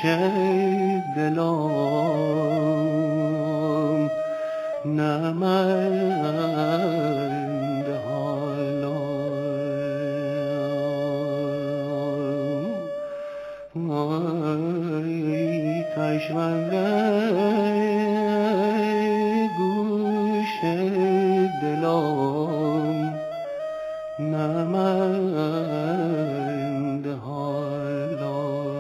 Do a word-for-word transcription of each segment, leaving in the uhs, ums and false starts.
دلم نمند حالم ای کشمنده گوش دلم نمند حالم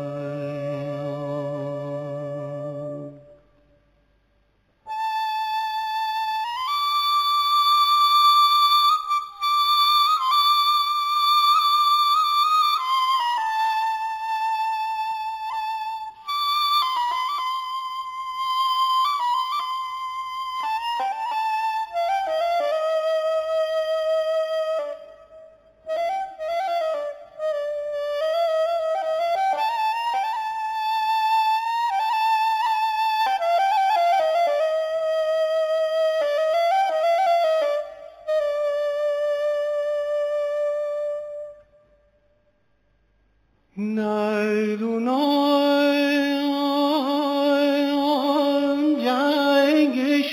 نردونم جنگ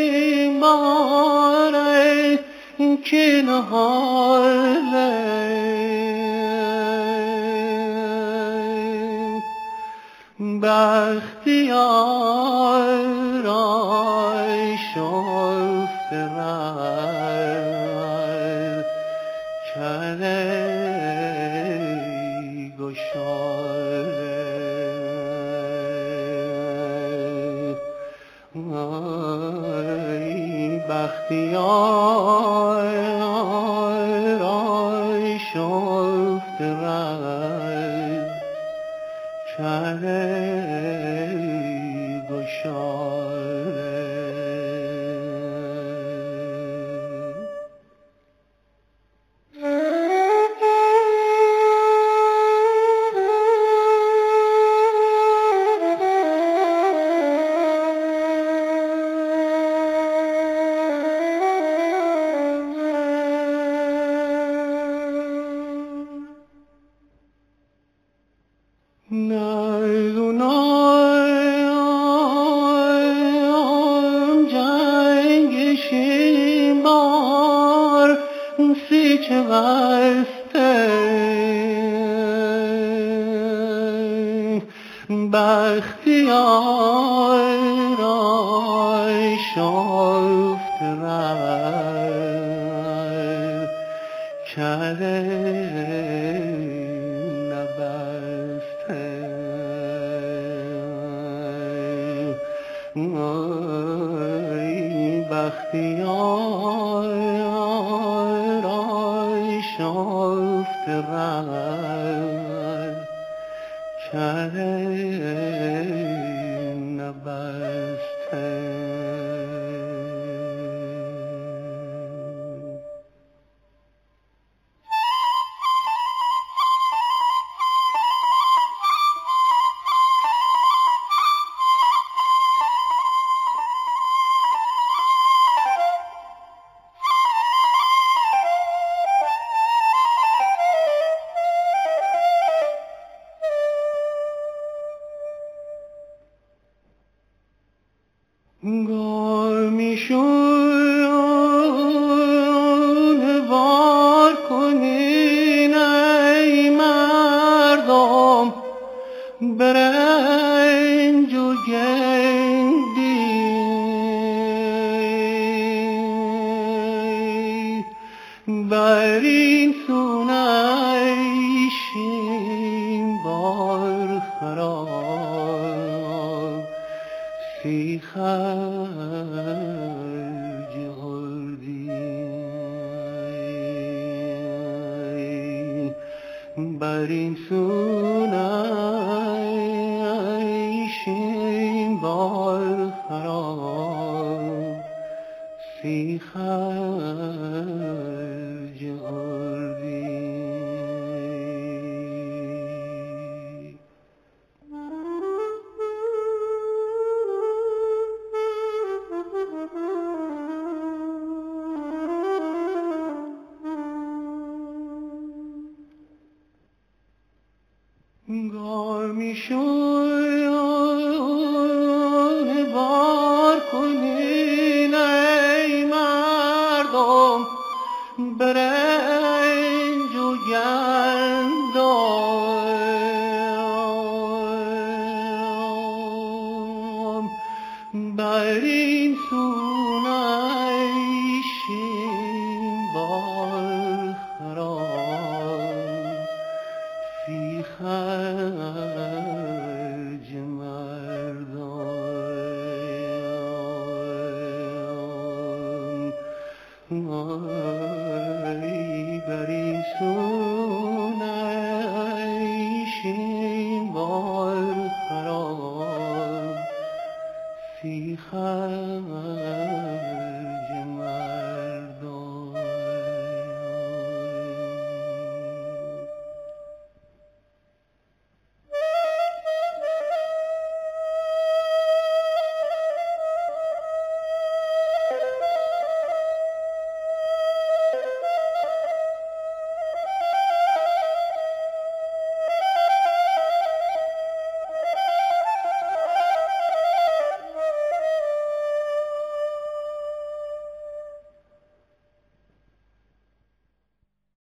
شیماره که نهاله بختیار آی شفت رد چله ای بختیار آی شفت رد چله گشاره نردونم جنگ شیمبار سی چه بسته بختیار آی شفت رد چله ای بختیار آی شفت رد چله نبسته گرمیشون وار کنین ای مردم برنج و گندی بر این سونیشین بار خراب سی خرج هردی بر این سونیشین بار خراب سی خرج هردی گامی شویان بار کنین ای مردم برنج و گندم بر این سون ای شین بار خراب فی خرج